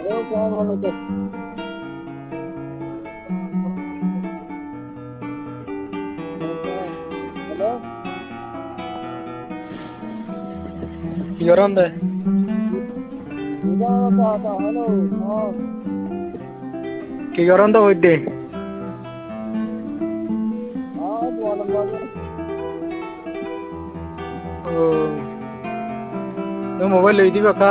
কম হলো তো। হ্যালো, কি গরম দে হ্যালো, কি গরম তো হইতে হ্যাঁ, বলম বাজে। ও তো মোবাইল লই দিবা